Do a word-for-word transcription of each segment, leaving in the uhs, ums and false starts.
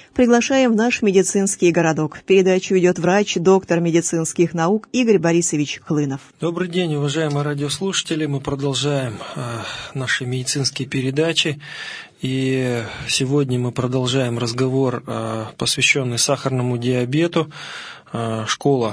Приглашаем в наш медицинский городок. Передачу ведет врач, доктор медицинских наук Игорь Борисович Хлынов. Добрый день, уважаемые радиослушатели. Мы продолжаем э, наши медицинские передачи. И сегодня мы продолжаем разговор, э, посвященный сахарному диабету. Э, школа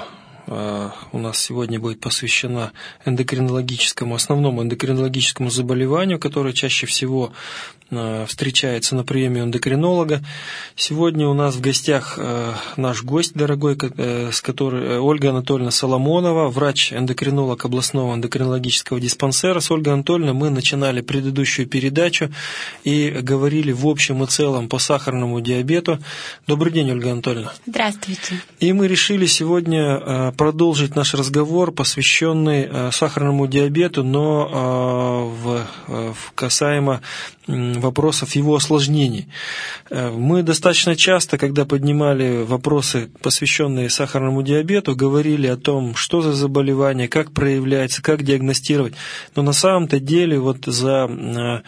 у нас сегодня будет посвящена эндокринологическому, основному эндокринологическому заболеванию, которое чаще всего встречается на приеме эндокринолога. Сегодня у нас в гостях наш гость дорогой, с которой Ольга Анатольевна Соломонова, врач-эндокринолог областного эндокринологического диспансера. С Ольгой Анатольевной мы начинали предыдущую передачу и говорили в общем и целом по сахарному диабету. Добрый день, Ольга Анатольевна. Здравствуйте. И мы решили сегодня продолжить наш разговор, посвященный сахарному диабету, но в, в касаемо вопросов его осложнений. Мы достаточно часто, когда поднимали вопросы, посвященные сахарному диабету, говорили о том, что за заболевание, как проявляется, как диагностировать. Но на самом-то деле вот за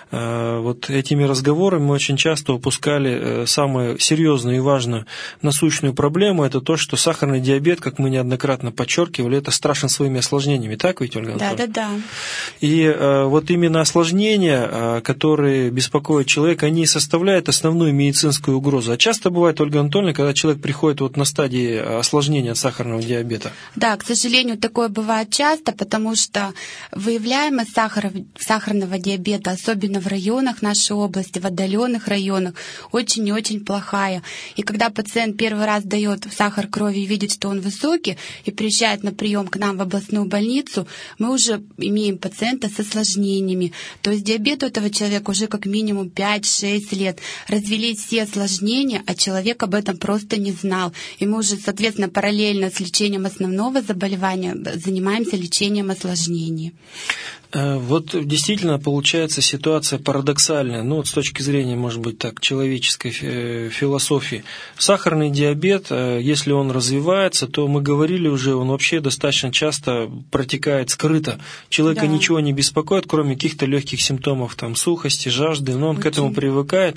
вот этими разговорами мы очень часто упускали самую серьезную и важную насущную проблему. Это то, что сахарный диабет, как мы неоднократно подчеркивали, это страшен своими осложнениями. Так ведь, Ольга Анатольевна? Да, да, да. И вот именно осложнения, которые которые беспокоят человека, они составляют основную медицинскую угрозу. А часто бывает, Ольга Анатольевна, когда человек приходит вот на стадии осложнения от сахарного диабета. Да, к сожалению, такое бывает часто, потому что выявляемость сахара, сахарного диабета, особенно в районах нашей области, в отдаленных районах, очень и очень плохая. И когда пациент первый раз дает сахар крови и видит, что он высокий, и приезжает на прием к нам в областную больницу, мы уже имеем пациента с осложнениями. То есть диабет у этого человека уже как минимум пять-шесть лет. Развелись все осложнения, а человек об этом просто не знал. И мы уже, соответственно, параллельно с лечением основного заболевания занимаемся лечением осложнений. Вот действительно получается ситуация парадоксальная, ну вот с точки зрения, может быть, так, человеческой философии. Сахарный диабет, если он развивается, то мы говорили уже, он вообще достаточно часто протекает скрыто. Человека да. ничего не беспокоит, кроме каких-то легких симптомов, там, сухости, жажды, но он Очень. к этому привыкает.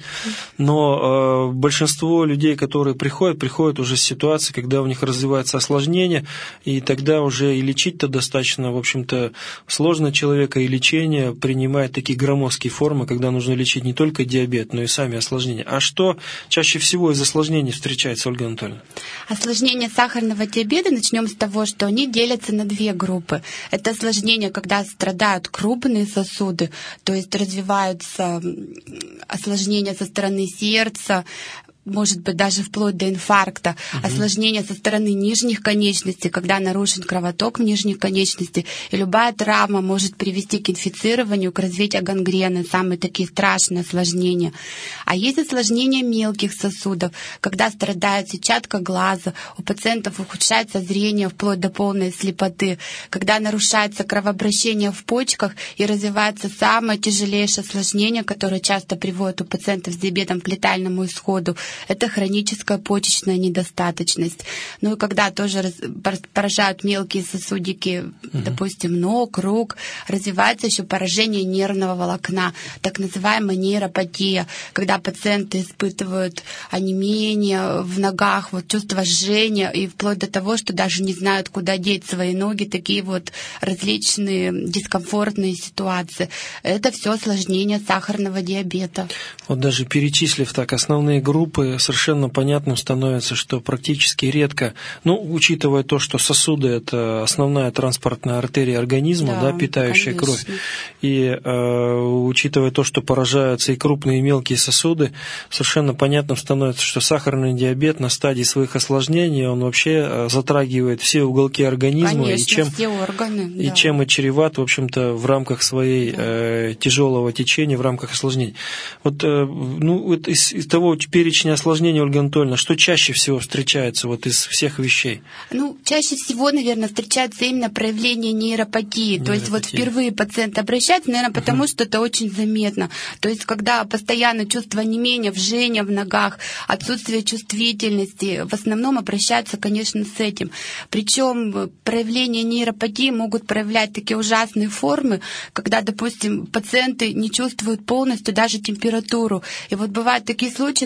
Но э, большинство людей, которые приходят, приходят уже с ситуации, когда у них развивается осложнение, и тогда уже и лечить-то достаточно, в общем-то, сложно человека, и лечение принимает такие громоздкие формы, когда нужно лечить не только диабет, но и сами осложнения. А что чаще всего из осложнений встречается, Ольга Анатольевна? Осложнения сахарного диабета, начнем с того, что они делятся на две группы. Это осложнения, когда страдают крупные сосуды, то есть развиваются осложнения со стороны сердца, может быть, даже вплоть до инфаркта, uh-huh. осложнения со стороны нижних конечностей, когда нарушен кровоток в нижних конечностях, и любая травма может привести к инфицированию, к развитию гангрены, самые такие страшные осложнения. А есть осложнения мелких сосудов, когда страдает сетчатка глаза, у пациентов ухудшается зрение вплоть до полной слепоты, когда нарушается кровообращение в почках и развивается самое тяжелейшее осложнение, которое часто приводит у пациентов с диабетом к летальному исходу. Это хроническая почечная недостаточность. Ну и когда тоже поражают мелкие сосудики, uh-huh. допустим, ног, рук, развивается еще поражение нервного волокна, так называемая нейропатия, когда пациенты испытывают онемение в ногах, вот чувство жжения, и вплоть до того, что даже не знают, куда деть свои ноги, такие вот различные дискомфортные ситуации. Это все осложнения сахарного диабета. Вот даже перечислив так основные группы, совершенно понятным становится, что практически редко, ну, учитывая то, что сосуды – это основная транспортная артерия организма, да, да, питающая конечно. кровь, и э, учитывая то, что поражаются и крупные, и мелкие сосуды, совершенно понятным становится, что сахарный диабет на стадии своих осложнений, он вообще затрагивает все уголки организма, конечно, и чем, все органы, и да. чем и чреват, в общем-то, в рамках своей да. э, тяжелого течения, в рамках осложнений. Вот, э, ну, вот из, из того перечня осложнения, Ольга Анатольевна, что чаще всего встречается вот из всех вещей? Ну, чаще всего, наверное, встречается именно проявление нейропатии. нейропатии. То есть вот впервые пациент обращается, наверное, потому uh-huh. что это очень заметно. То есть когда постоянно чувство онемения, жжения в ногах, отсутствие чувствительности, в основном обращаются, конечно, с этим. Причем проявления нейропатии могут проявлять такие ужасные формы, когда, допустим, пациенты не чувствуют полностью даже температуру. И вот бывают такие случаи, когда люди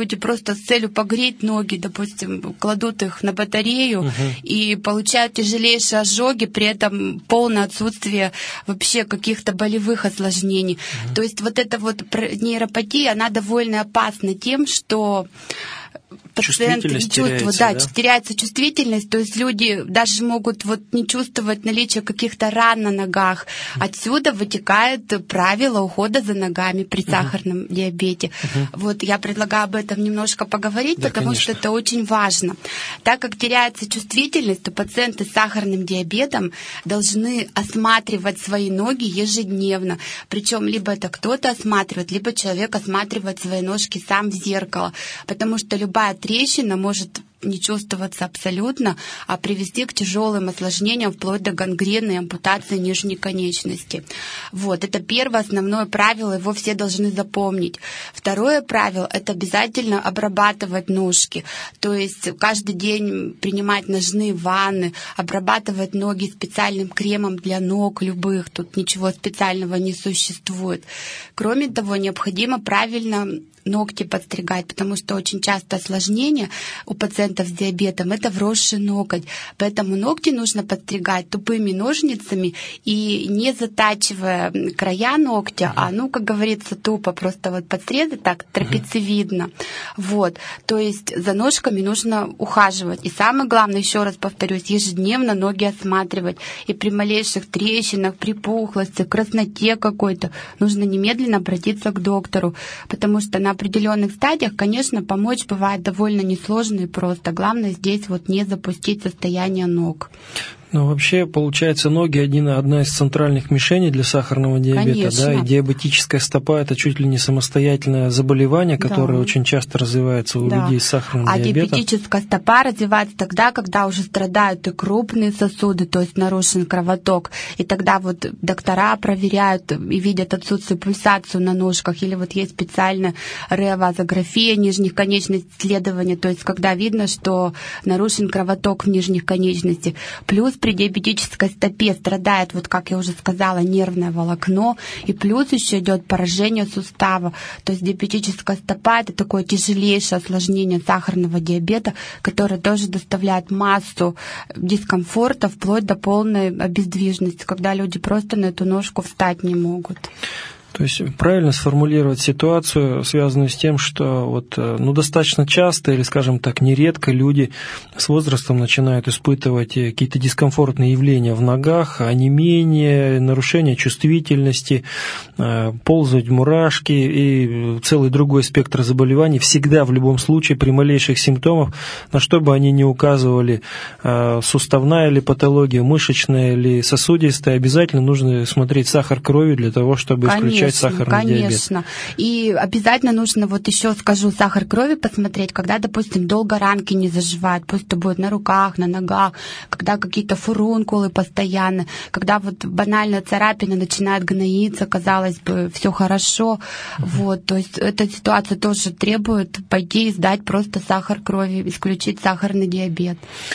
люди просто с целью погреть ноги, допустим, кладут их на батарею угу. и получают тяжелейшие ожоги, при этом полное отсутствие вообще каких-то болевых осложнений. Угу. То есть вот эта вот нейропатия, она довольно опасна тем, что пациент не чувствует, да, да, теряется чувствительность, то есть люди даже могут вот не чувствовать наличие каких-то ран на ногах. Отсюда вытекает правило ухода за ногами при uh-huh. сахарном диабете. Uh-huh. Вот я предлагаю об этом немножко поговорить, да, потому конечно. Что это очень важно. Так как теряется чувствительность, то пациенты с сахарным диабетом должны осматривать свои ноги ежедневно. Причем либо это кто-то осматривает, либо человек осматривает свои ножки сам в зеркало, потому что любая трещина может не чувствоваться абсолютно, а привести к тяжелым осложнениям вплоть до гангрены и ампутации нижней конечности. Вот, это первое основное правило, его все должны запомнить. Второе правило – это обязательно обрабатывать ножки, то есть каждый день принимать ножные ванны, обрабатывать ноги специальным кремом для ног любых, тут ничего специального не существует. Кроме того, необходимо правильно ногти подстригать, потому что очень часто осложнения у пациентов с диабетом – это вросший ноготь. Поэтому ногти нужно подстригать тупыми ножницами и не затачивая края ногтя, а, ну, как говорится, тупо просто вот подсрезать так трапециевидно. Вот. То есть за ножками нужно ухаживать. И самое главное, еще раз повторюсь, ежедневно ноги осматривать. И при малейших трещинах, припухлости, красноте какой-то нужно немедленно обратиться к доктору, потому что на определенных стадиях, конечно, помочь бывает довольно несложно и просто. Главное здесь вот не запустить состояние ног. Ну, вообще, получается, ноги один, одна из центральных мишеней для сахарного диабета, конечно. Да, и диабетическая стопа – это чуть ли не самостоятельное заболевание, которое да. очень часто развивается у да. людей с сахарным а диабетом. А диабетическая стопа развивается тогда, когда уже страдают и крупные сосуды, то есть нарушен кровоток, и тогда вот доктора проверяют и видят отсутствие пульсацию на ножках, или вот есть специальная реовазография нижних конечностей, исследование, то есть когда видно, что нарушен кровоток в нижних конечностях, плюс при диабетической стопе страдает, вот как я уже сказала, нервное волокно, и плюс еще идет поражение сустава. То есть диабетическая стопа – это такое тяжелейшее осложнение сахарного диабета, которое тоже доставляет массу дискомфорта вплоть до полной обездвиженности, когда люди просто на эту ножку встать не могут. То есть правильно сформулировать ситуацию, связанную с тем, что вот, ну, достаточно часто или, скажем так, нередко люди с возрастом начинают испытывать какие-то дискомфортные явления в ногах, онемение, нарушение чувствительности, ползать мурашки и целый другой спектр заболеваний. Всегда, в любом случае, при малейших симптомах, на что бы они ни указывали, суставная ли патология, мышечная или сосудистая, обязательно нужно смотреть сахар крови для того, чтобы исключить Конечно, конечно. И обязательно нужно, вот еще скажу, сахар крови посмотреть, когда, допустим, долго ранки не заживают, пусть это будет на руках, на ногах, когда какие-то фурункулы постоянно, когда вот банально царапина начинает гноиться, казалось бы, все хорошо. Mm-hmm. Вот, то есть эта ситуация тоже требует пойти и сдать просто сахар крови, исключить сахарный диабет.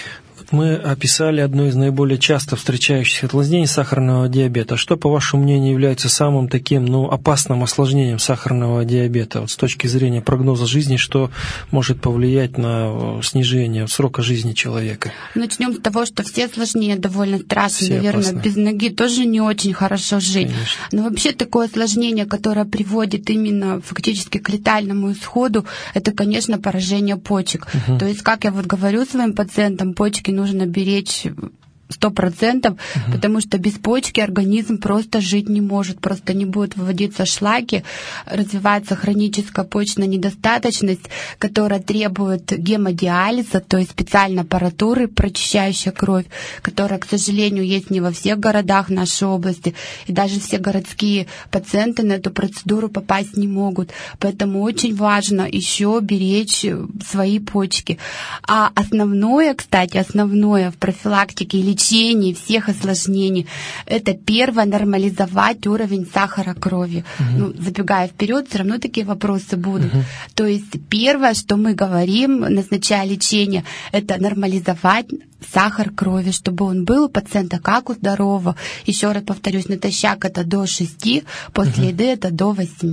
Мы описали одно из наиболее часто встречающихся осложнений сахарного диабета. Что, по вашему мнению, является самым таким, ну, опасным осложнением сахарного диабета? Вот с точки зрения прогноза жизни, что может повлиять на снижение срока жизни человека? Начнем с того, что все осложнения довольно страшные. Все наверное, опасны. Без ноги тоже не очень хорошо жить. Конечно. Но вообще такое осложнение, которое приводит именно фактически к летальному исходу, это, конечно, поражение почек. Угу. То есть, как я вот говорю своим пациентам, почки нужно беречь сто процентов, угу. потому что без почки организм просто жить не может, просто не будут выводиться шлаки, развивается хроническая почечная недостаточность, которая требует гемодиализа, то есть специальной аппаратуры, прочищающей кровь, которая, к сожалению, есть не во всех городах нашей области, и даже все городские пациенты на эту процедуру попасть не могут. Поэтому очень важно еще беречь свои почки. А основное, кстати, основное в профилактике или лечении всех осложнений. Это первое, нормализовать уровень сахара крови. Угу. Ну, забегая вперед, все равно такие вопросы будут. Угу. То есть первое, что мы говорим, назначая лечение, это нормализовать сахар крови, чтобы он был у пациента как у здорового. Еще раз повторюсь, натощак это до шести, после угу. еды это до восьми.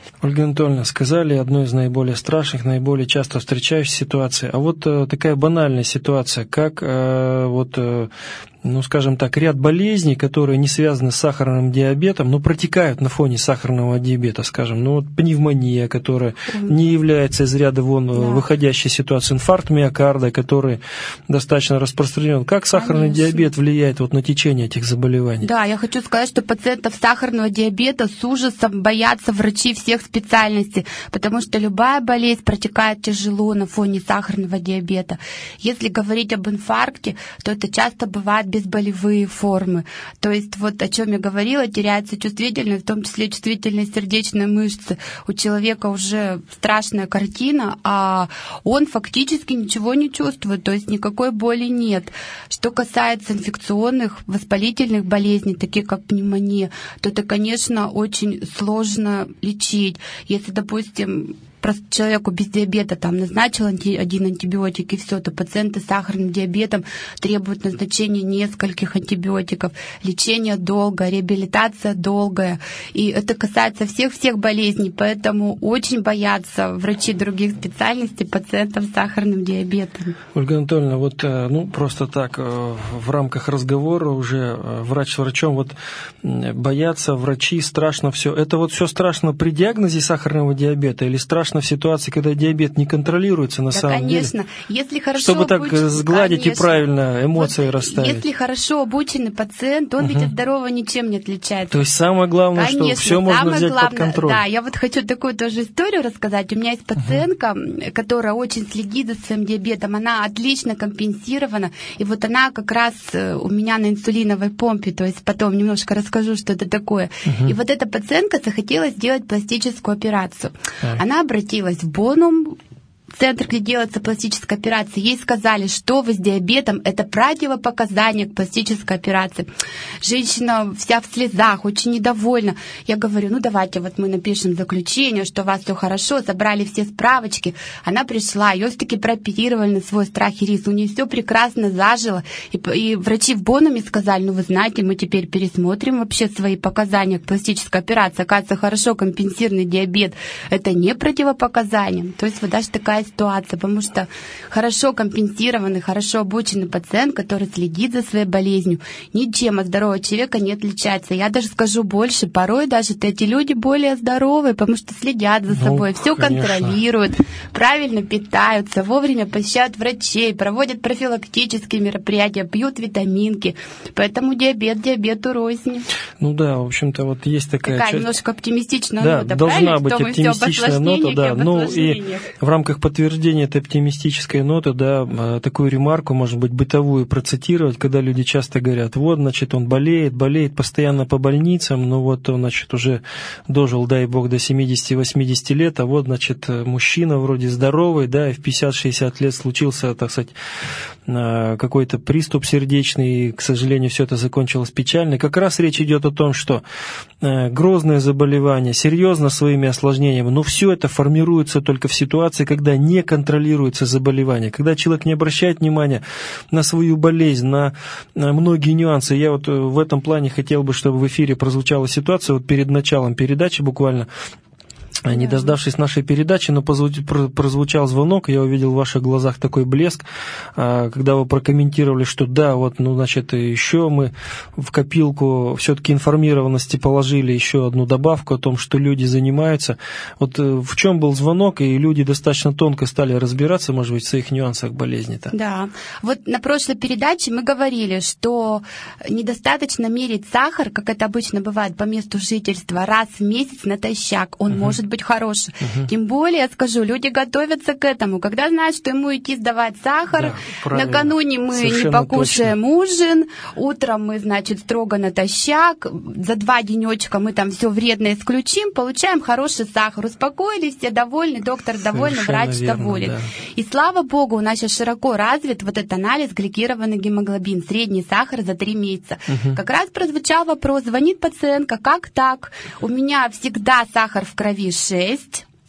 Ольга Анатольевна, сказали одну из наиболее страшных, наиболее часто встречающихся ситуаций. А вот э, такая банальная ситуация, как э, вот, э, ну, скажем так, ряд болезней, которые не связаны с сахарным диабетом, но протекают на фоне сахарного диабета, скажем, ну, вот пневмония, которая mm-hmm. не является из ряда вон yeah. выходящей ситуации, инфаркт миокарда, который достаточно распространен. Как сахарный Конечно. диабет влияет вот на течение этих заболеваний? Да, я хочу сказать, что пациентов сахарного диабета с ужасом боятся врачи всех специальностей, потому что любая болезнь протекает тяжело на фоне сахарного диабета. Если говорить об инфаркте, то это часто бывает безболевые формы. То есть вот о чем я говорила, теряется чувствительность, в том числе чувствительность сердечной мышцы. У человека уже страшная картина, а он фактически ничего не чувствует, то есть никакой боли нет. Что касается инфекционных, воспалительных болезней, таких как пневмония, то это, конечно, очень сложно лечить. Если, допустим, просто человеку без диабета там назначил анти, один антибиотик и все, то пациенты с сахарным диабетом требуют назначения нескольких антибиотиков, лечение долгое, реабилитация долгая. И это касается всех-всех болезней, поэтому очень боятся врачи других специальностей пациентов с сахарным диабетом. Ольга Анатольевна, вот ну просто так в рамках разговора уже врач с врачом, вот боятся врачи, страшно все. Это вот все страшно при диагнозе сахарного диабета или страшно в ситуации, когда диабет не контролируется на да, самом конечно. деле? Если хорошо Чтобы так обучен... сгладить конечно. И правильно эмоции вот расставить. Если хорошо обученный пациент, он угу. ведь от здорового ничем не отличается. То есть самое главное, конечно, что все можно взять главное, под контроль. Да, я вот хочу такую тоже историю рассказать. У меня есть пациентка, угу. которая очень следит за своим диабетом. Она отлично компенсирована. И вот она как раз у меня на инсулиновой помпе. То есть потом немножко расскажу, что это такое. Угу. И вот эта пациентка захотела сделать пластическую операцию. Так. Она обратилась в Бонум, центр, где делается пластическая операция, ей сказали, что вы с диабетом, это противопоказание к пластической операции. Женщина вся в слезах, очень недовольна. Я говорю, ну давайте вот мы напишем заключение, что у вас все хорошо, собрали все справочки. Она пришла, ее все-таки прооперировали на свой страх и риск, у нее все прекрасно зажило. И, и врачи в Бонуме сказали, ну вы знаете, мы теперь пересмотрим вообще свои показания к пластической операции. Оказывается, хорошо компенсированный диабет, это не противопоказание. То есть вот даже такая ситуация, потому что хорошо компенсированный, хорошо обученный пациент, который следит за своей болезнью, ничем от здорового человека не отличается. Я даже скажу больше, порой даже эти люди более здоровые, потому что следят за собой, ну, все конечно. Контролируют, правильно питаются, вовремя посещают врачей, проводят профилактические мероприятия, пьют витаминки. Поэтому диабет диабету рознь. Ну да, в общем-то, вот есть такая... Такая часть... немножко оптимистичная да, нота, должна быть что оптимистичная нота, да. Ну и в рамках подтверждения этой оптимистической ноты, да, такую ремарку, может быть, бытовую процитировать, когда люди часто говорят, вот, значит, он болеет, болеет постоянно по больницам, но вот он, значит, уже дожил, дай бог, до семидесяти-восьмидесяти лет, а вот, значит, мужчина вроде здоровый, да, и в пятьдесят-шестьдесят лет случился, так сказать, какой-то приступ сердечный, и, к сожалению, все это закончилось печально. Как раз речь идет о том, что грозное заболевание, серьезно своими осложнениями, но все это формируется только в ситуации, когда не контролируется заболевание, когда человек не обращает внимания на свою болезнь, на многие нюансы. Я вот в этом плане хотел бы, чтобы в эфире прозвучала ситуация, вот перед началом передачи буквально, не дождавшись нашей передачи, но прозвучал звонок, я увидел в ваших глазах такой блеск, когда вы прокомментировали, что да, вот, ну, значит, еще мы в копилку все-таки информированности положили еще одну добавку о том, что люди занимаются. Вот в чем был звонок, и люди достаточно тонко стали разбираться, может быть, в своих нюансах болезни-то. Да, вот на прошлой передаче мы говорили, что недостаточно мерить сахар, как это обычно бывает по месту жительства, раз в месяц натощак, он угу. может быть хороший. Угу. Тем более, я скажу, люди готовятся к этому. Когда знают, что ему идти сдавать сахар, да, накануне мы совершенно не покушаем точно. Ужин, утром мы, значит, строго натощак, за два денечка мы там все вредное исключим, получаем хороший сахар. Успокоились, все довольны, доктор доволен, врач верно, доволен. Да. И слава богу, у нас сейчас широко развит вот этот анализ гликированный гемоглобин, средний сахар за три месяца. Угу. Как раз прозвучал вопрос, звонит пациентка, как так? У меня всегда сахар в крови шесть,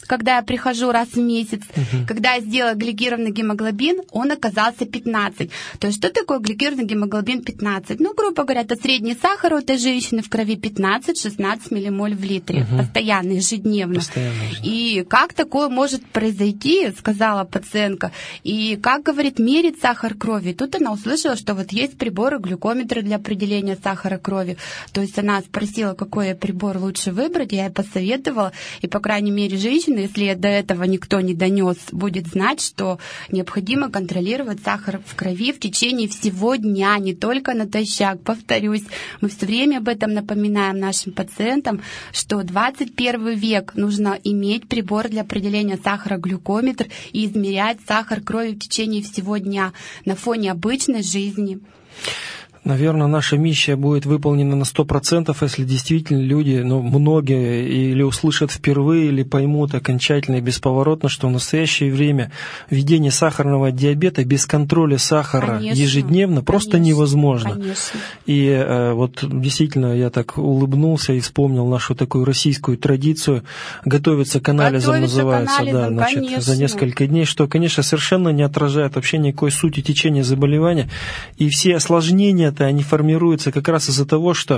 когда я прихожу раз в месяц. Угу. Когда я сделала гликированный гемоглобин, он оказался пятнадцать. То есть что такое гликированный гемоглобин пятнадцать? Ну, грубо говоря, это средний сахар у этой женщины в крови пятнадцать-шестнадцать миллимоль в литре. Угу. Постоянно, ежедневно. Постоянно, ежедневно. И как такое может произойти, сказала пациентка. И как, говорит, мерить сахар крови. И тут она услышала, что вот есть приборы, глюкометры для определения сахара крови. То есть она спросила, какой прибор лучше выбрать, я ей посоветовала. И, по крайней мере, женщина, если до этого никто не донес, будет знать, что необходимо контролировать сахар в крови в течение всего дня, не только натощак. Повторюсь, мы все время об этом напоминаем нашим пациентам, что двадцать первый век нужно иметь прибор для определения сахара глюкометр и измерять сахар крови в течение всего дня на фоне обычной жизни. Наверное, наша миссия будет выполнена на сто процентов, если действительно люди, ну, многие или услышат впервые, или поймут окончательно и бесповоротно, что в настоящее время введение сахарного диабета без контроля сахара конечно, ежедневно просто конечно, невозможно. Конечно. И э, вот действительно я так улыбнулся и вспомнил нашу такую российскую традицию готовиться к анализам, готовиться называется, к анализам, да, значит, за несколько дней, что, конечно, совершенно не отражает вообще никакой сути течения заболевания. И все осложнения они формируются как раз из-за того, что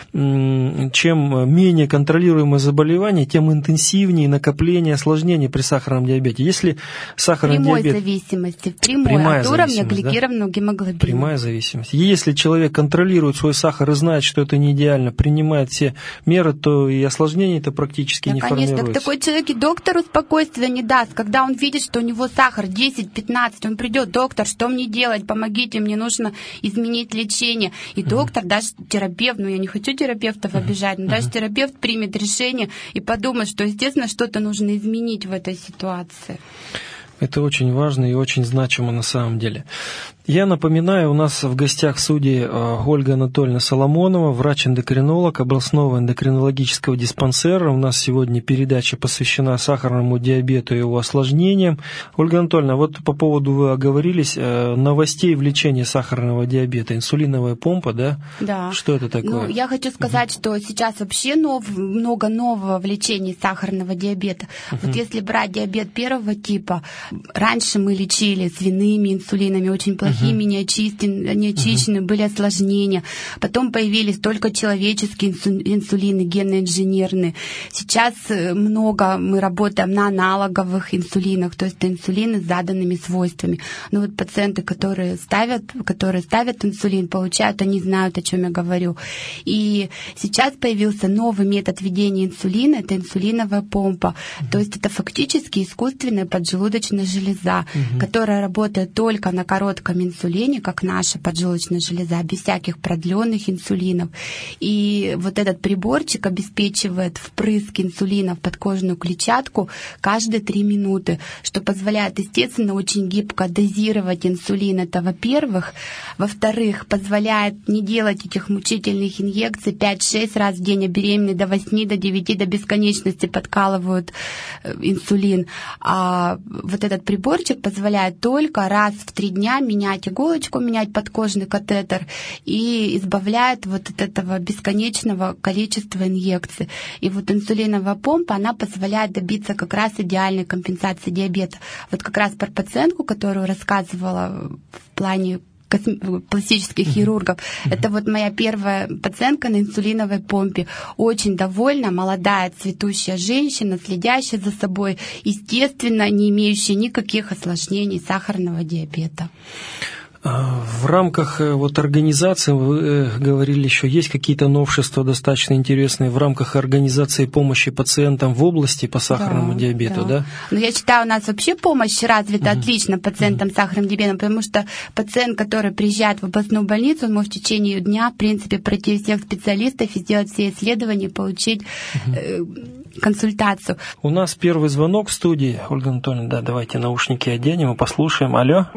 чем менее контролируемое заболевание, тем интенсивнее накопление осложнений при сахарном диабете. Если сахарный прямой диабет... зависимости, прямой от уровня гликированного да? гемоглобина. Прямая зависимость. И если человек контролирует свой сахар и знает, что это не идеально, принимает все меры, то и осложнений-то практически да, не конечно, формируется. Так такой человек и доктору спокойствия не даст. Когда он видит, что у него сахар десять-пятнадцать, он придет: доктор, что мне делать? Помогите, мне нужно изменить лечение. И доктор, uh-huh. даже терапевт, ну я не хочу терапевтов uh-huh. обижать, но uh-huh. даже терапевт примет решение и подумает, что, естественно, что-то нужно изменить в этой ситуации. Это очень важно и очень значимо на самом деле. Я напоминаю, у нас в гостях в студии Ольга Анатольевна Соломонова, врач-эндокринолог областного эндокринологического диспансера. У нас сегодня передача посвящена сахарному диабету и его осложнениям. Ольга Анатольевна, вот по поводу, вы оговорились, новостей в лечении сахарного диабета, инсулиновая помпа, да? Да. Что это такое? Ну, я хочу сказать, uh-huh. что сейчас вообще нов, много нового в лечении сахарного диабета. Uh-huh. Вот если брать диабет первого типа, раньше мы лечили свиными инсулинами, очень плохими, Uh-huh. неочищены, неочищены uh-huh. были осложнения. Потом появились только человеческие инсулины, генно-инженерные. Сейчас много мы работаем на аналоговых инсулинах, то есть это инсулины с заданными свойствами. Но вот пациенты, которые ставят, которые ставят инсулин, получают, они знают, о чем я говорю. И сейчас появился новый метод введения инсулина, это инсулиновая помпа. Uh-huh. То есть это фактически искусственная поджелудочная железа, uh-huh. которая работает только на коротком инсулине, как наша поджелудочная железа, без всяких продленных инсулинов. И вот этот приборчик обеспечивает впрыск инсулина в подкожную клетчатку каждые три минуты, что позволяет, естественно, очень гибко дозировать инсулин. Это, во-первых. Во-вторых, позволяет не делать этих мучительных инъекций пять-шесть раз в день, а беременные до восьми, до девяти, до бесконечности подкалывают инсулин. А вот этот приборчик позволяет только раз в три дня менять иголочку, менять подкожный катетер и избавляет вот от этого бесконечного количества инъекций. И вот инсулиновая помпа, она позволяет добиться как раз идеальной компенсации диабета. Вот как раз про пациентку, которую рассказывала в плане пластических хирургов. Uh-huh. Это вот моя первая пациентка на инсулиновой помпе. Очень довольна, молодая, цветущая женщина, следящая за собой, естественно, не имеющая никаких осложнений сахарного диабета. В рамках вот организации, вы говорили, еще есть какие-то новшества достаточно интересные в рамках организации помощи пациентам в области по сахарному да, диабету, да? да? Ну, я считаю, у нас вообще помощь развита uh-huh. отлично пациентам uh-huh. с сахарным диабетом, потому что пациент, который приезжает в областную больницу, он может в течение дня, в принципе, пройти всех специалистов и сделать все исследования, получить uh-huh. э, консультацию. У нас первый звонок в студии. Ольга Анатольевна, да, давайте наушники оденем и послушаем. Алло? У меня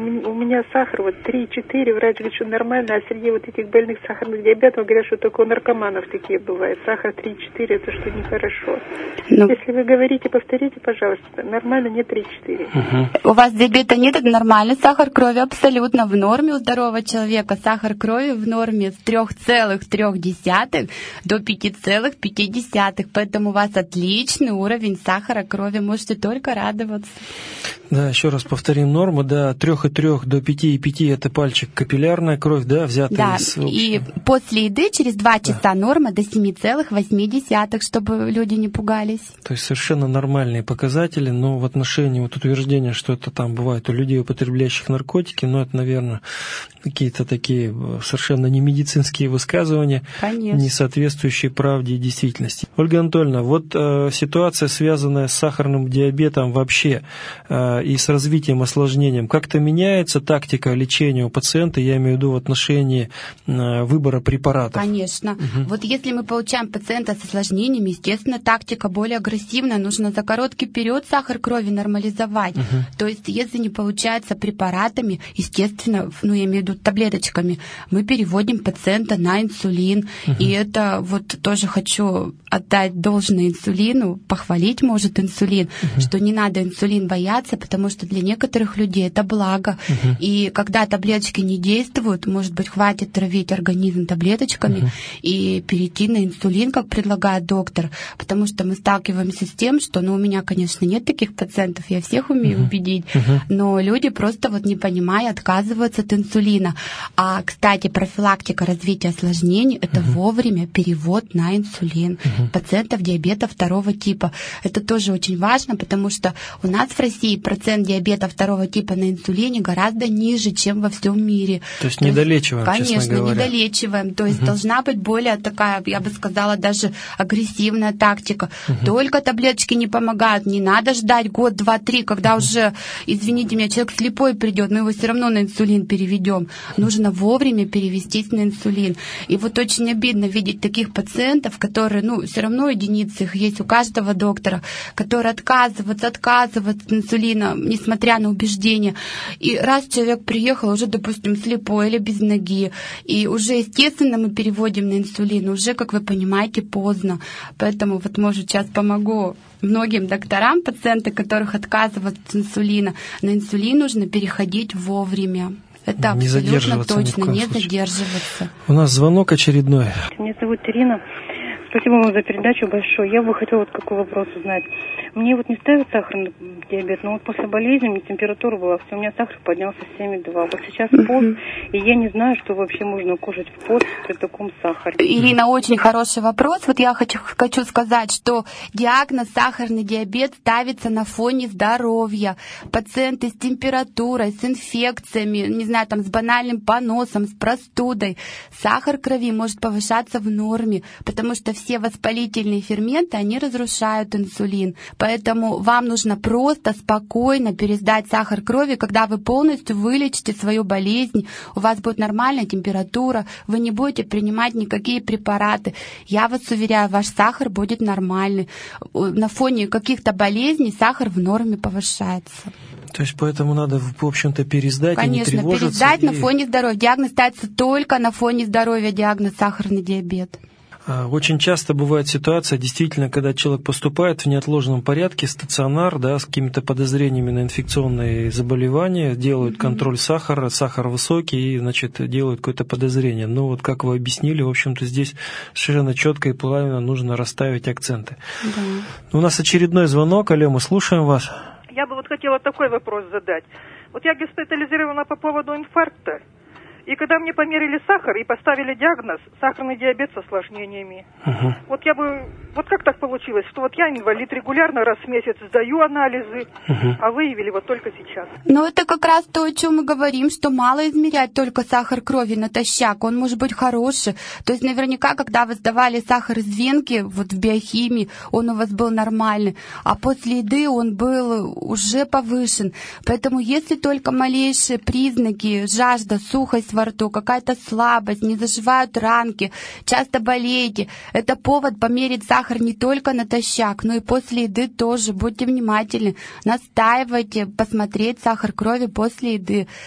меня сахар вот три-четыре, врач говорит, что нормально, а среди вот этих больных с сахарным диабетом говорят, что только у наркоманов такие бывают. Сахар три-четыре, это что нехорошо. Ну, если вы говорите, повторите, пожалуйста, нормально, не три-четыре. Угу. У вас диабета нет, это нормально, сахар крови абсолютно в норме у здорового человека. Сахар крови в норме с три целых три десятых до пять целых пять десятых, поэтому у вас отличный уровень сахара крови, можете только радоваться. Да, еще раз повторим норму, да, от трёх целых трёх до пяти целых пяти это пальчик капиллярная кровь, да, взятая да, из... Да, и после еды через два часа да. норма до семь целых восемь десятых, чтобы люди не пугались. То есть совершенно нормальные показатели, но в отношении вот утверждения, что это там бывает у людей, употребляющих наркотики, ну, это, наверное, какие-то такие совершенно не медицинские высказывания, Конечно. Не соответствующие правде и действительности. Ольга Анатольевна, вот э, ситуация, связанная с сахарным диабетом вообще э, и с развитием, осложнением, как-то меняется тактика лечения у пациента, я имею в виду в отношении э, выбора препаратов? Конечно. Угу. Вот если мы получаем пациента с осложнениями, естественно, тактика более агрессивная, нужно за короткий период сахар крови нормализовать. Угу. То есть, если не получается препаратами, естественно, ну, я имею в виду таблеточками, мы переводим пациента на инсулин. Угу. И это вот тоже хочу отдать должное инсулину, похвалить может инсулин, угу. что не надо инсулин бояться, потому что для некоторых людей это благо. Угу. И когда таблеточки не действуют, может быть, хватит травить организм таблеточками угу. и перейти на инсулин, как предлагает доктор, потому что мы сталкиваемся с тем, что, ну, у меня, конечно, нет таких пациентов, я всех умею угу. убедить, угу. но люди просто вот не понимая отказываются от инсулина. А, кстати, профилактика развития осложнений — это угу. вовремя перевод на инсулин угу. пациентов диабета второго типа. Это тоже очень важно, потому что у нас в России процент диабета второго типа на инсулине гораздо ниже, чем во всем мире. То есть недолечиваем, конечно, честно говоря. Конечно, недолечиваем. То есть угу. должна быть более такая, я бы сказала, даже агрессивная тактика. Угу. Только таблеточки не помогают. Не надо ждать год, два, три, когда угу. уже, извините меня, человек слепой придет, мы его все равно на инсулин переведем. Нужно вовремя перевестись на инсулин. И вот очень обидно видеть таких пациентов, которые, ну, все равно единицы их есть у каждого доктора, которые отказываются, отказываются от инсулина, несмотря на убеждения. И раз человек приехал, уже, допустим, слепой или без ноги, и уже, естественно, мы переводим на инсулин, уже, как вы понимаете, поздно. Поэтому вот, может, сейчас помогу многим докторам, пациенты, которых отказывают от инсулина. На инсулин нужно переходить вовремя. Это не абсолютно точно, не случае. задерживаться. У нас звонок очередной. Меня зовут Ирина. Спасибо вам за передачу большое. Я бы хотела вот какой вопрос узнать. Мне вот не ставят сахарный диабет, но вот после болезни у меня температура была, все, у меня сахар поднялся в семь и два. Вот сейчас пост, и я не знаю, что вообще можно кушать в пост при таком сахаре. Ирина, очень хороший вопрос. Вот я хочу, хочу сказать, что диагноз сахарный диабет ставится на фоне здоровья. Пациенты с температурой, с инфекциями, не знаю, там, с банальным поносом, с простудой. Сахар крови может повышаться в норме, потому что все воспалительные ферменты, они разрушают инсулин. Поэтому вам нужно просто спокойно пересдать сахар крови, когда вы полностью вылечите свою болезнь, у вас будет нормальная температура, вы не будете принимать никакие препараты. Я вас уверяю, ваш сахар будет нормальный. На фоне каких-то болезней сахар в норме повышается. То есть поэтому надо, в общем-то, пересдать Конечно, и не тревожиться. пересдать и... на фоне здоровья. Диагноз ставится только на фоне здоровья, диагноз сахарный диабет. Очень часто бывает ситуация, действительно, когда человек поступает в неотложном порядке в стационар, да, с какими-то подозрениями на инфекционные заболевания, делают mm-hmm. контроль сахара, сахар высокий, и, значит, делают какое-то подозрение. Но вот, как вы объяснили, в общем-то, здесь совершенно четко и плавно нужно расставить акценты. Mm-hmm. У нас очередной звонок. Алло, мы слушаем вас. Я бы вот хотела такой вопрос задать. Вот я госпитализирована по поводу инфаркта. И когда мне померили сахар и поставили диагноз сахарный диабет с осложнениями, uh-huh. вот я бы, вот как так получилось, что вот я инвалид, регулярно раз в месяц сдаю анализы, uh-huh. а выявили вот только сейчас. Ну это как раз то, о чем мы говорим, что мало измерять только сахар крови натощак, он может быть хороший. То есть наверняка, когда вы сдавали сахар из венки, вот в биохимии, он у вас был нормальный, а после еды он был уже повышен. Поэтому если только малейшие признаки, жажда, сухость во рту, какая-то слабость, не заживают ранки, часто болеете, это повод померить сахар не только натощак, но и после еды тоже. Будьте внимательны, настаивайте посмотреть сахар крови после еды.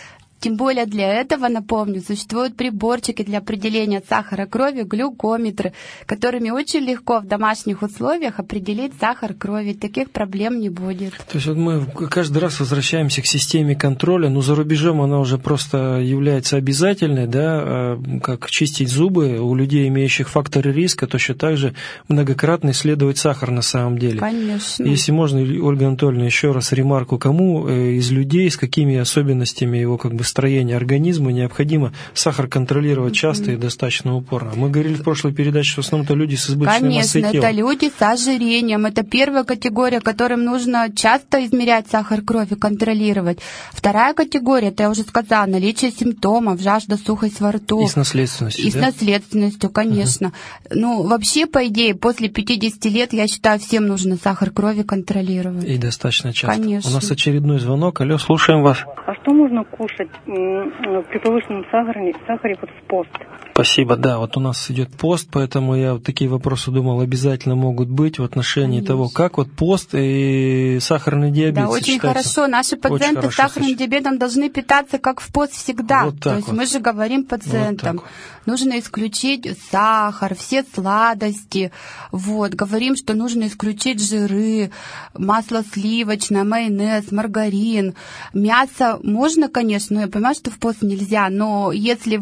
Тем более для этого, напомню, существуют приборчики для определения сахара крови, глюкометры, которыми очень легко в домашних условиях определить сахар крови. Таких проблем не будет. То есть вот мы каждый раз возвращаемся к системе контроля, но за рубежом она уже просто является обязательной, да, как чистить зубы у людей, имеющих факторы риска, точно так же многократно исследовать сахар на самом деле. Конечно. Если можно, Ольга Анатольевна, еще раз ремарку, кому из людей, с какими особенностями его как бы строения организма необходимо сахар контролировать часто mm-hmm. и достаточно упорно? Мы говорили в прошлой передаче, что в основном это люди с избыточной массой тела. Конечно, это люди с ожирением. Это первая категория, которым нужно часто измерять сахар крови, контролировать. Вторая категория, это я уже сказала, наличие симптомов, жажда, сухость во рту. И с наследственностью, И да? с наследственностью, конечно. Uh-huh. Ну, вообще, по идее, после пятидесяти лет, я считаю, всем нужно сахар крови контролировать. И достаточно часто. Конечно. У нас очередной звонок. Алло, слушаем вас. А что можно кушать при повышенном сахаре, сахаре вот в пост? Спасибо, да, вот у нас идет пост, поэтому я вот такие вопросы думал, обязательно могут быть в отношении Конечно. того, как вот пост и сахарный диабет Да, очень хорошо. Наши пациенты с сахарным диабетом должны питаться как в пост всегда. Вот То есть вот. мы же говорим пациентам, вот нужно исключить сахар, все сладости. Вот, говорим, что нужно исключить жиры, масло сливочное, майонез, маргарин. Мясо можно, конечно, я понимаю, что в пост нельзя, но если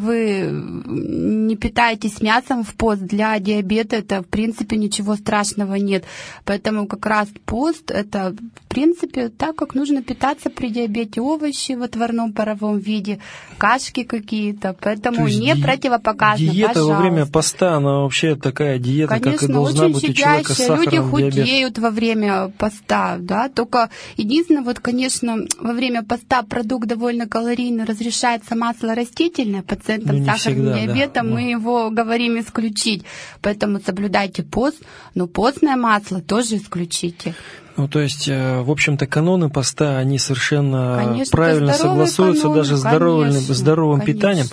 вы не питаетесь мясом в пост, для диабета это, в принципе, ничего страшного нет. Поэтому как раз пост, это, в принципе, так, как нужно питаться при диабете. Овощи в отварном паровом виде, кашки какие-то. Поэтому не ди- противопоказано, диета пожалуйста. во время поста, она вообще такая диета, Конечно, как и должна быть у человека с сахарным люди диабетом. худеют во время поста, да, только единственное, вот, конечно, во время поста продукт довольно калорийный, разрешается масло растительное, пациентам ну, с сахарным всегда, диабетом, да, мы но... его говорим исключить, поэтому соблюдайте пост, но постное масло тоже исключите. Ну, то есть, в общем-то, каноны поста, они совершенно конечно, правильно согласуются канон, даже с здоровым, здоровым питанием.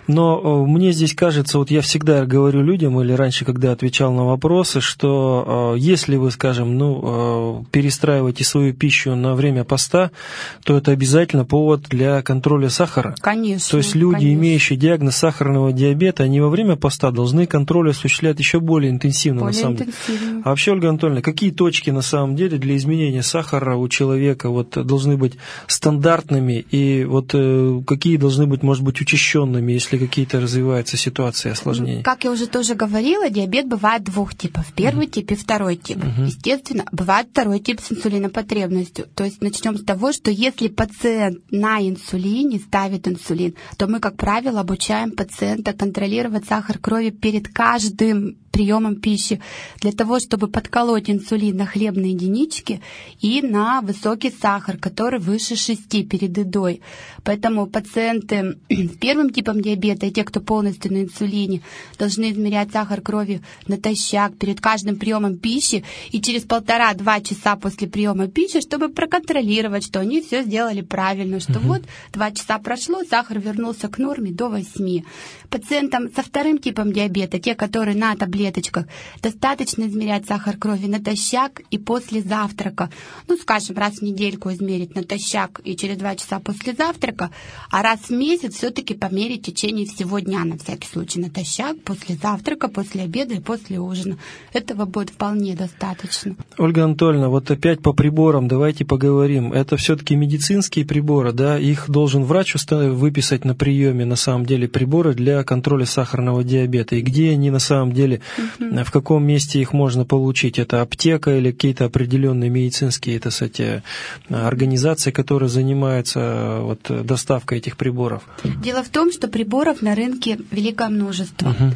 Но мне здесь кажется, вот я всегда говорю людям, или раньше, когда отвечал на вопросы, что если вы, скажем, ну, перестраиваете свою пищу на время поста, то это обязательно повод для контроля сахара. Конечно. То есть люди, конечно. имеющие диагноз сахарного диабета, они во время поста должны контроль осуществлять еще более интенсивно, более на самом интенсивно. деле. А вообще, Ольга Анатольевна, какие точки на самом деле для изменения сахара у человека вот должны быть стандартными, и вот э, какие должны быть, может быть, учащенными, если какие-то развиваются ситуации осложнений? Как я уже тоже говорила, диабет бывает двух типов. Первый uh-huh. тип и второй тип. Uh-huh. Естественно, бывает второй тип с инсулинопотребностью. То есть начнем с того, что если пациент на инсулине, ставит инсулин, то мы, как правило, обучаем пациента контролировать сахар крови перед каждым приемом пищи, для того, чтобы подколоть инсулин на хлебные единички и на высокий сахар, который выше шести перед едой. Поэтому пациенты с первым типом диабета и те, кто полностью на инсулине, должны измерять сахар крови натощак перед каждым приемом пищи и через полтора-два часа после приема пищи, чтобы проконтролировать, что они все сделали правильно, что uh-huh. вот два часа прошло, сахар вернулся к норме до восьми. Пациентам со вторым типом диабета, те, которые на таблеточках, достаточно измерять сахар крови натощак и после завтрака. Ну, скажем, раз в недельку измерить натощак и через два часа после завтрака, а раз в месяц все-таки померить в течение всего дня, на всякий случай, натощак, после завтрака, после обеда и после ужина. Этого будет вполне достаточно. Ольга Анатольевна, вот опять по приборам давайте поговорим. Это все-таки медицинские приборы, да? Их должен врач выписать на приеме, на самом деле, приборы для контроля сахарного диабета. И где они на самом деле, uh-huh. в каком месте их можно получить? Это аптека или какие-то определенные медицинские, это, кстати, организации, которые занимаются вот, доставкой этих приборов? Дело в том, что приборов на рынке великое множество. Uh-huh.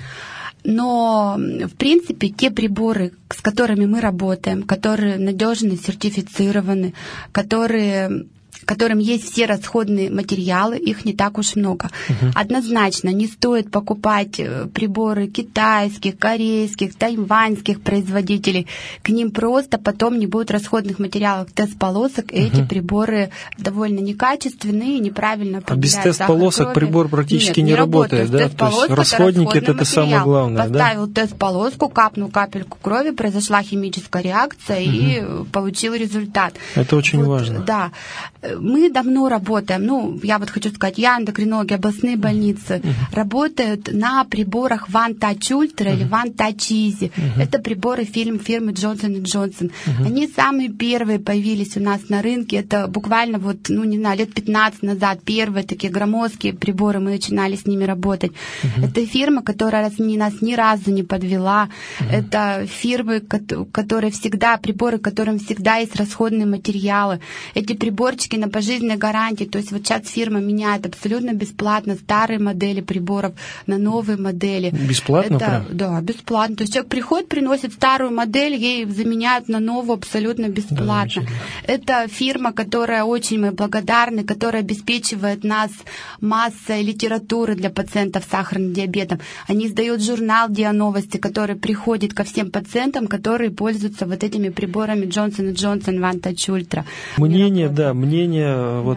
Но, в принципе, те приборы, с которыми мы работаем, которые надежно сертифицированы, которые... которым есть все расходные материалы, их не так уж много. Uh-huh. Однозначно не стоит покупать приборы китайских, корейских, тайваньских производителей. К ним просто потом не будет расходных материалов, тест-полосок, и uh-huh. эти приборы довольно некачественные, неправильно определяют. А без тест-полосок прибор практически Нет, не, не работает, работает, да? То есть расходники — это, это самое главное, Поставил да? тест-полоску, капнул капельку крови, произошла химическая реакция uh-huh. и получил результат. Это очень вот, важно. Да. Мы давно работаем, ну, я вот хочу сказать, я эндокринологи областные больницы uh-huh. работают на приборах One Touch Ultra uh-huh. или One Touch Easy. Uh-huh. Это приборы фирмы, фирмы Johnson энд Johnson. Uh-huh. Они самые первые появились у нас на рынке. Это буквально вот, ну, не знаю, лет пятнадцать назад первые такие громоздкие приборы, мы начинали с ними работать. Uh-huh. Это фирма, которая нас ни разу не подвела. Uh-huh. Это фирмы, которые всегда, приборы, которым всегда есть расходные материалы. Эти приборчики на пожизненной гарантии. То есть вот сейчас фирма меняет абсолютно бесплатно старые модели приборов на новые модели. Бесплатно это, прям? Да, бесплатно. То есть человек приходит, приносит старую модель, ей заменяют на новую абсолютно бесплатно. Да, это фирма, которая очень мы благодарны, которая обеспечивает нас массой литературы для пациентов с сахарным диабетом. Они издают журнал «Диа-новости», который приходит ко всем пациентам, которые пользуются вот этими приборами Johnson энд Johnson One Touch Ultra. Мнение, да, мнение да. вот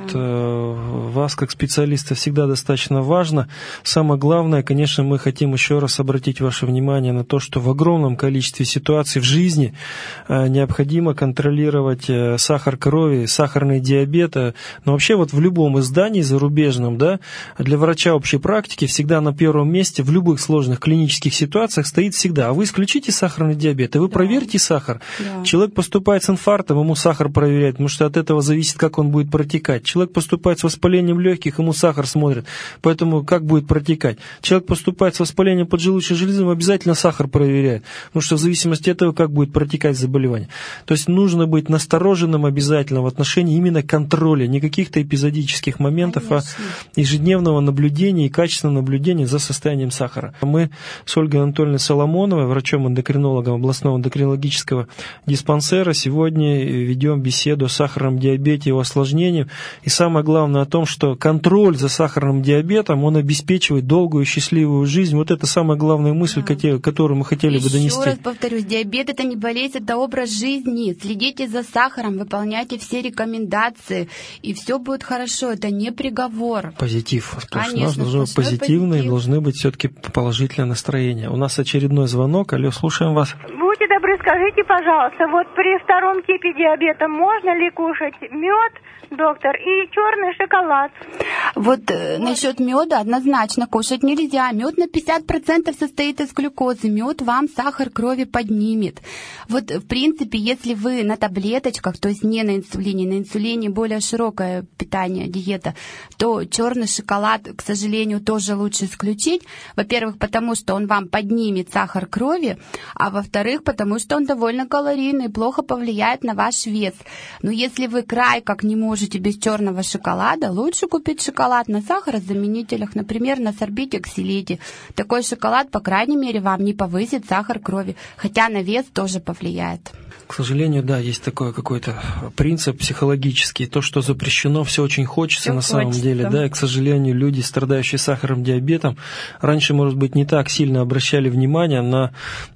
э, вас как специалиста всегда достаточно важно. Самое главное, конечно, мы хотим еще раз обратить ваше внимание на то, что в огромном количестве ситуаций в жизни э, необходимо контролировать э, сахар крови, сахарный диабет. Э, но вообще вот в любом издании зарубежном, да, для врача общей практики всегда на первом месте в любых сложных клинических ситуациях стоит всегда: а вы исключите сахарный диабет, и вы да. проверьте сахар. Да. Человек поступает с инфарктом, ему сахар проверяют, потому что от этого зависит, как он будет протекать. Человек поступает с воспалением легких, ему сахар смотрят, поэтому как будет протекать. Человек поступает с воспалением поджелудочной железы, ему обязательно сахар проверяют, потому что в зависимости от этого, как будет протекать заболевание. То есть нужно быть настороженным обязательно в отношении именно контроля, не каких-то эпизодических моментов, Конечно. а ежедневного наблюдения и качественного наблюдения за состоянием сахара. Мы с Ольгой Анатольевной Соломоновой, врачом-эндокринологом областного эндокринологического диспансера, сегодня ведем беседу о сахарном диабете и его осложнениях. И самое главное о том, что контроль за сахарным диабетом, он обеспечивает долгую и счастливую жизнь. Вот это самая главная мысль, да. которую мы хотели Еще бы донести. Еще раз повторюсь, диабет – это не болезнь, это образ жизни. Следите за сахаром, выполняйте все рекомендации, и все будет хорошо. Это не приговор. Позитив. Конечно, у нас должно быть позитивное, и должны быть все-таки положительное настроение. У нас очередной звонок. Алло, слушаем вас. Будьте добры, скажите, пожалуйста, вот при втором типе диабета можно ли кушать мед, доктор, и черный шоколад? Вот э, насчет меда однозначно кушать нельзя. Мед на пятьдесят процентов состоит из глюкозы. Мед вам сахар крови поднимет. Вот, в принципе, если вы на таблеточках, то есть не на инсулине, на инсулине более широкое питание, диета, то черный шоколад, к сожалению, тоже лучше исключить. Во-первых, потому что он вам поднимет сахар крови, а во-вторых, потому что он довольно калорийный, плохо повлияет на ваш вес. Но если вы край как не можете без черного шоколада, лучше купить шоколад на сахарозаменителях, например, на сорбите, ксилите. Такой шоколад, по крайней мере, вам не повысит сахар крови, хотя на вес тоже повлияет. К сожалению, да, есть такой какой-то принцип психологический. То, что запрещено, все очень хочется все на самом хочется. деле. Да, и, к сожалению, люди, страдающие сахарным диабетом, раньше, может быть, не так сильно обращали внимание на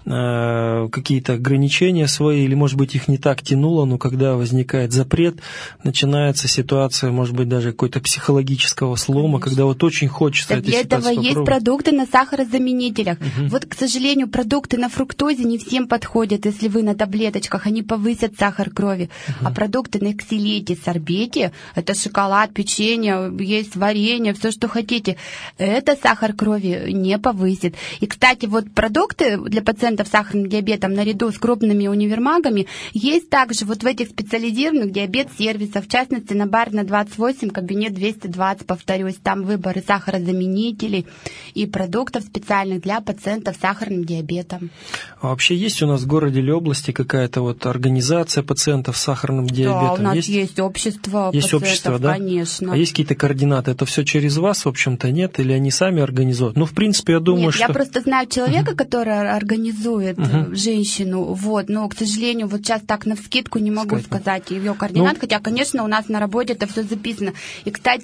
э, какие-то ограничения свои, или, может быть, их не так тянуло, но когда возникает запрет, начинается ситуация, может быть, даже какой-то психологического слома, Конечно. когда вот очень хочется так для этого есть продукты на сахарозаменителях. Угу. Вот, к сожалению, продукты на фруктозе не всем подходят, если вы на таблеточках, они повысят сахар крови. Uh-huh. А продукты на ксилите, сорбете, это шоколад, печенье, есть варенье, все, что хотите, это сахар крови не повысит. И, кстати, вот продукты для пациентов с сахарным диабетом наряду с крупными универмагами есть также вот в этих специализированных диабет-сервисах, в частности, на Барина двадцать восемь, кабинет двести двадцать, повторюсь, там выборы сахарозаменителей и продуктов специальных для пациентов с сахарным диабетом. А вообще есть у нас в городе или области какая-то вот организация пациентов с сахарным диабетом? Да, у нас есть, есть общество есть пациентов, общество, да? Конечно. А есть какие-то координаты? Это все через вас, в общем-то, нет? Или они сами организуют? Ну, в принципе, я думаю, нет, что... я просто знаю человека, uh-huh. который организует uh-huh. женщину, вот, но, к сожалению, вот сейчас так навскидку не могу сказать, сказать ее координат, ну... хотя, конечно, у нас на работе это все записано. И, кстати, общество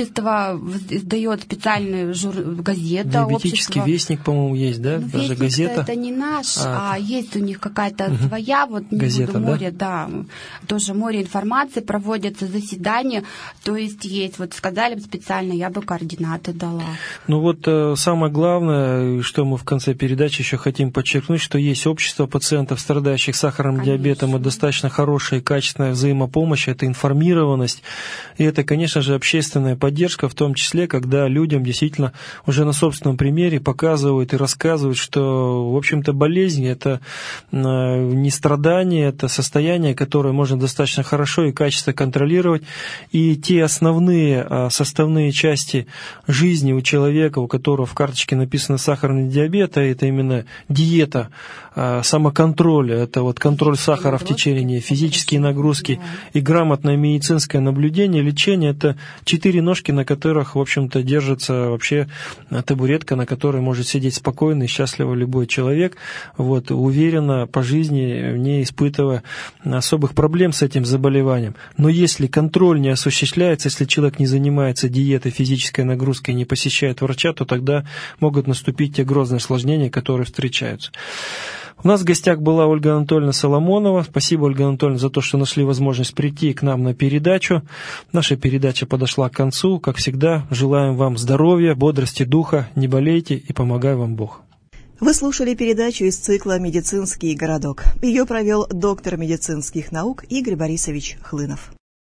общество издает специальную жур... газету. Диабетический общество... вестник, по-моему, есть, да? Ну, даже газета. Это не наш, а, а есть у них какая-то угу. своя, вот не газета, буду, море, да? да, тоже море информации, проводятся заседания, то есть есть, вот сказали бы специально, я бы координаты дала. Ну вот самое главное, что мы в конце передачи еще хотим подчеркнуть, что есть общество пациентов, страдающих сахарным Конечно. диабетом, и достаточно хорошая и качественная взаимопомощь, это информированность, и это, конечно же, общественная поддержка, в том числе, когда людям действительно уже на собственном примере показывают и рассказывают, что, в общем-то, болезнь – это не страдание, это состояние, которое можно достаточно хорошо и качественно контролировать, и те основные составные части жизни у человека, у которого в карточке написано сахарный диабет, а это именно диета, самоконтроль, это вот контроль сахара в течение, физические нагрузки и грамотное медицинское наблюдение, лечение – это четыре ножки, на которых, в общем-то, держится вообще табуретка, на которой может сидеть спокойно и счастливо любой человек, вот, уверенно по жизни, не испытывая особых проблем с этим заболеванием. Но если контроль не осуществляется, если человек не занимается диетой, физической нагрузкой, не посещает врача, то тогда могут наступить те грозные осложнения, которые встречаются. У нас в гостях была Ольга Анатольевна Соломонова. Спасибо, Ольга Анатольевна, за то, что нашли возможность прийти к нам на передачу. Наша передача подошла к концу. Как всегда, желаем вам здоровья, бодрости духа, не болейте и помогай вам Бог. Вы слушали передачу из цикла «Медицинский городок». Ее провел доктор медицинских наук Игорь Борисович Хлынов.